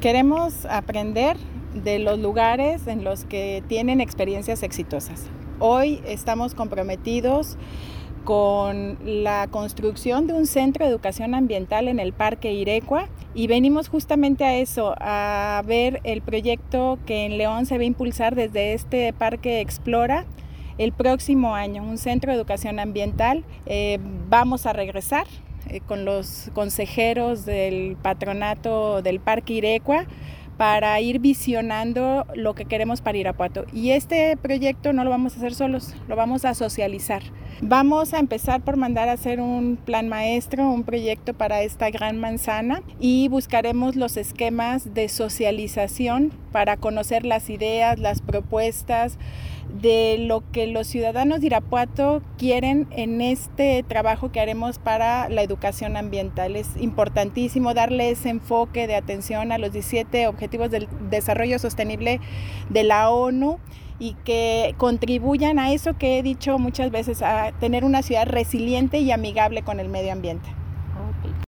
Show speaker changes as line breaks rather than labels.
Queremos aprender de los lugares en los que tienen experiencias exitosas. Hoy estamos comprometidos con la construcción de un centro de educación ambiental en el Parque Irecua y venimos justamente a eso, a ver el proyecto que en León se va a impulsar desde este Parque Explora el próximo año, un centro de educación ambiental. Vamos a regresar con los consejeros del patronato del Parque Irecua para ir visionando lo que queremos para Irapuato. Y este proyecto no lo vamos a hacer solos, lo vamos a socializar. Vamos a empezar por mandar a hacer un plan maestro, un proyecto para esta gran manzana y buscaremos los esquemas de socialización para conocer las ideas, las propuestas de lo que los ciudadanos de Irapuato quieren en este trabajo que haremos para la educación ambiental. Es importantísimo darle ese enfoque de atención a los 17 Objetivos del Desarrollo Sostenible de la ONU y que contribuyan a eso que he dicho muchas veces, a tener una ciudad resiliente y amigable con el medio ambiente.